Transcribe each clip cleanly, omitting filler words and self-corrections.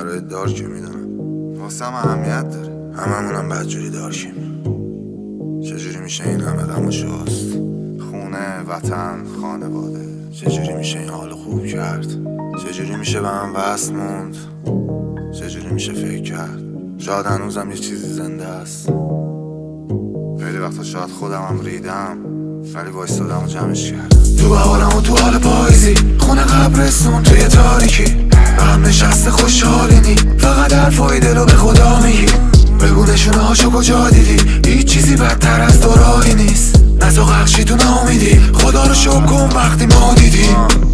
برای دارک میدونم واسم اهمیت داره، هممونم بدجوری دارکیم. چجوری میشه این همه غم و شست؟ خونه، وطن، خانواده، چجوری میشه این حالو خوب کرد؟ چجوری میشه به هم وصل موند؟ چجوری میشه فکر کرد؟ شاید هنوزم یه چیزی زنده است. خیلی وقتا شاید خودم هم ریدم، ولی وایستادم و جمعش کردم. تو بهارم و تو حال پاییزی، خونه قبرستون توی تاریکی، به هم نشسته خوشحالینی، فقط حرفای دلو به خدا میگی. بگو نشونه هاشو کجا دیدی؟ هیچ چیزی بدتر از تو راهی نیست. نزا قخشی تو نامیدی، خدا رو شکر کن وقتی ما دیدی.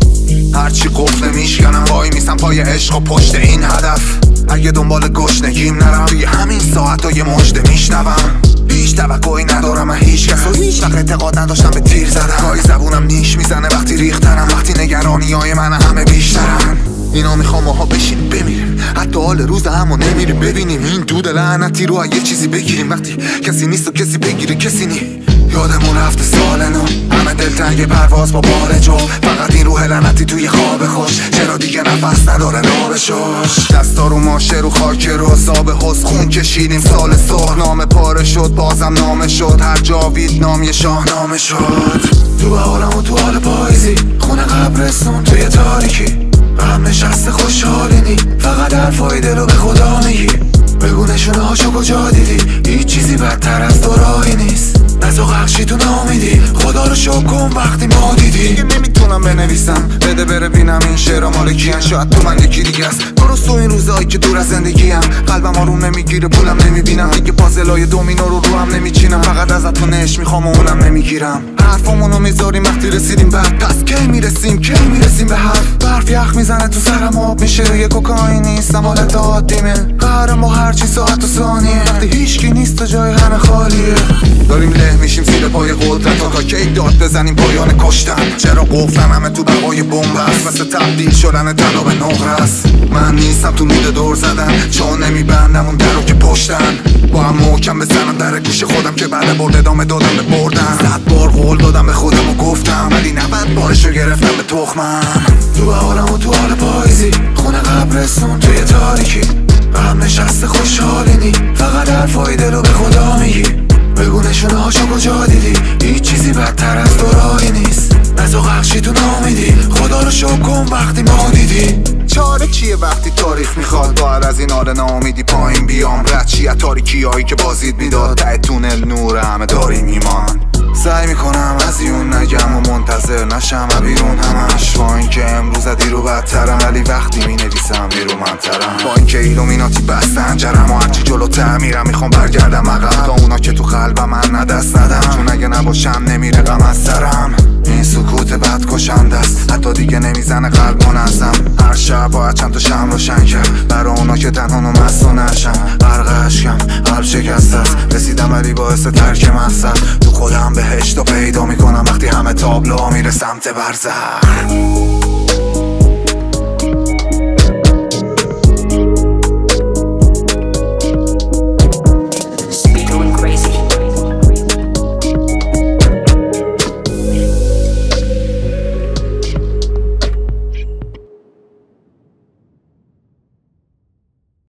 هرچی قفل میشکنم وای میستم پای عشق و پشت این هدف. اگه دنبال گشنگیم نرم، توی همین ساعت ها یه مژده میشنوم. هیچ توقعی ندارم من هیچ کس و هیچ وقت اعتقاد نداشتم به تیر زدم. گاهی زبونم نیش میزنه وقتی ریختنم، وقتی نگرانی های من همه بیشترن. اینا میخوام ماها بشینیم بمیریم، حتی حال روز همو نمیریم ببینیم. این دود لعنتی رو یه چیزی بگیریم، وقتی کسی نیست و کسی بگیره کسی نی. یادمون رفته سال نو، همه دلتنگ پرواز با بار جو، فقط این روح لعنتی توی خواب خوش، چرا دیگه نفس نداره نابشوش. دستا رو ماشه رو خاک رو حساب حس خون کشیدیم سال سر. نام پاره شد بازم نامه شد، هر جاوید نام یه شاهنامه شد. تو بهارم و تو حال پاییزی، خونه قبرستون توی تاریکی، به هم نشسته خوشحالینی، فقط حرفای دلو به خدا میگی. بگو نشونه هاشو کجا دیدی؟ هیچ چیزی بدتر از تو راهی نیست. نزا قخشی تو نامیدی، خدا رو شکر کن وقتی ما دیدی. دیگه نمیتونم بنویسم، بده بره بینم این شعرها مال کیان. شاید تو من یکی دیگه است، درست تو این روزایی که دور از زندگیم. قلبم آروم نمیگیره پولم نمیبینم، دیگه پازلای دومینو رو هم نمیچینم. فقط ازتون عشق میخوام و اونم نمیگیرم. حرفامونو میذاریم وقتی رسیدیم بعد، پس کی میرسیم به حرف. برف یخ میزنه تو سرم آب میشه، یه کوکائین نیستم حالت عادیمه. قهرم و هرچی ساعت و ثانیه، وقتی هیچکی نیست و جای همه خالیه. داریم له میشیم زیر پای قدرت تا کی داد بزنیم پایان کشتن. چرا قفلن همه تو بقای بمب است، مثل تبدیل شدن طلا به نقره است. من نیستم تو مود دور زدن، چون نمیبندم اون درو که پشتن. با هم محکم بزنم در گوش خودم که بعد برد ادامه دادم به بردن. 100 بار قول دادم به خودم و گفتم، ولی 90 بارشو گرفتم به تخمم. تو بهارم و تو حال پاییزی، خونه قبرستون توی تاریکی، به هم نشسته خوشحالینی، فقط حرفای دلو به خدا میگی. بگو نشونه هاشو کجا دیدی؟ هیچ چیزی بدتر از تو راهی نیست. نزا قخشی تو نامیدی، خدا رو شکر کن وقتی ما دیدی. چاره چیه وقتی تاریخ میخواد باید از این حال ناامیدی پایین بیام؟ رد چیه تاریکی هایی که بازید میداد، ته تونل نور همه داریم ایمان. سعی میکنم از اون نگم و منتظر نشم بیرون همش، با اینکه امروز دیرو بدترم، ولی وقتی مینویسم بیرو منترم. با اینکه ایلومیناتی بستن جرم و هرچی جلوتر میرم میخوام برگردم عقب، تا اونا که تو قلبم من ندست ندم، چون اگه نباشم نمیره غم از سرم. این سکوت بد کشنده است، حتی دیگه نمیزنه قلب منظم. هر شب باید چند تا شمع روشن کرد برای اونا که تنها نمست و نشم. غرق اشکم قلب شکسته است، رسیدم ولی باعث ترک مقصد. تو خودم بهشت رو پیدا میکنم وقتی همه تابلوها میره سمت برزخ.